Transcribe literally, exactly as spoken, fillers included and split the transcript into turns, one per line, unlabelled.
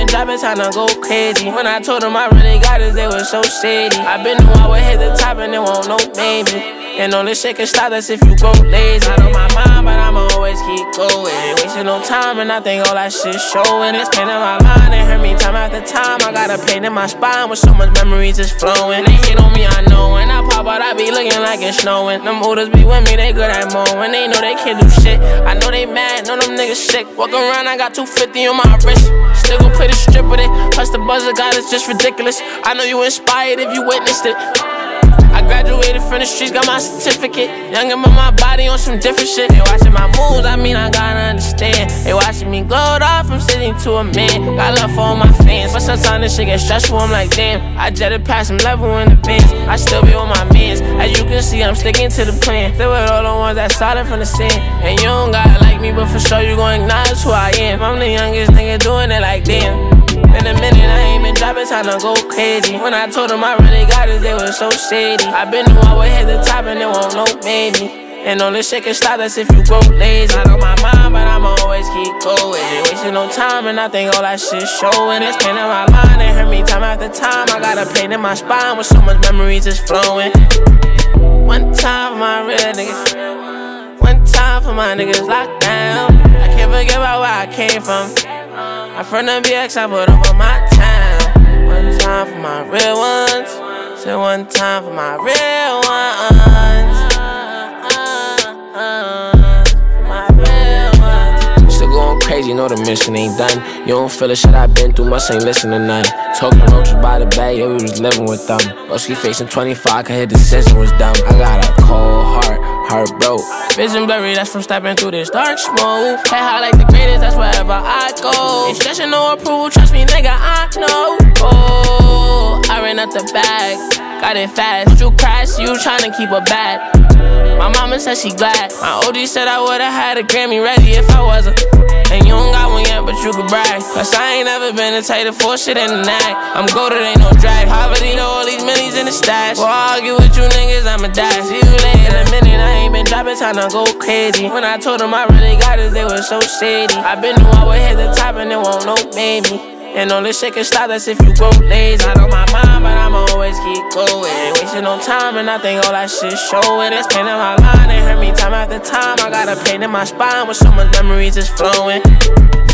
dropping, time to go crazy. When I told them I really got it, they were so shady. I been knew I would hit the top and it won't no baby. And all this shit can stop us if you grow lazy. Not on my mind, but I'ma always keep going. Ain't wasting no time, and I think all that shit showing. It's pain in my line, it hurt me time after time. I got a pain in my spine with so much memories just flowing. They hate on me, I know. When I pop out, I be looking like it's snowing. Them hooders be with me, they good at mowing. They know they can't do shit. I know they mad, know them niggas sick. Walk around, I got two fifty on my wrist. Still gon' play the strip with it. Plus the buzzer got it's just ridiculous. I know you inspired if you witnessed it. I graduated from the streets, got my certificate. Youngin' but my body on some different shit. They watching my moves, I mean I gotta understand. They watching me glowed off from sitting to a man. Got love for all my fans, but sometimes this shit get stressful. I'm like damn, I jetted past some level in advance. I still be on my mans. As you can see, I'm sticking to the plan. Still with all the ones that started from the sand. And you don't gotta like me, but for sure you gon' acknowledge who I am. I'm the youngest nigga doing it like damn. In a minute, I ain't been dropping, time to go crazy. When I told them I really got it, they were so shady. I been knew I would hit the top and it won't no baby. And all this shit can stop us if you grow lazy. Not on my mind, but I'ma always keep going. Ain't wasting no time, and I think all that shit showing. It's pain in my line, it hurt me time after time. I got a pain in my spine with so much memories just flowing. One time for my real niggas. One time for my niggas locked down. I can't forget about where I came from. I'm from the B X, I put over my time. One time for my real ones. Say one time for my real ones. My real ones. Still going crazy, know the mission ain't done. You don't feel the shit I been through, must ain't listen to none. Talking roaches by the bag, yeah, we was living with them. Broski facing twenty-five, cause his decision was dumb. I got a cold heart. Heart broke. Vision blurry, that's from stepping through this dark smoke. Head high like the greatest, that's wherever I go. Ain't stressing no approval, trust me, nigga, I know. Oh, I ran up the bag, got it fast. You crash, you tryna keep a bag. My mama said she glad. My O G said I would've had a Grammy ready if I wasn't. And you don't got one yet, but you can brag. Cause I ain't never been the type to force shit in the nag. I'm goated, ain't no drag. Poverty, know all these millies in the stash. Before I argue with you niggas, I'ma die. See you later. In a minute, I ain't been dropping, time to go crazy. When I told them I really got it, they were so shady. I been knew I would hit the top and it won't no baby. And all this shit can stop us if you grow lazy. Not on my mind, but I'ma always keep going. Ain't wasting no time, and I think all that shit showing. It's pain in my line, it hurt me time after time. I got a pain in my spine with so much memories just flowing.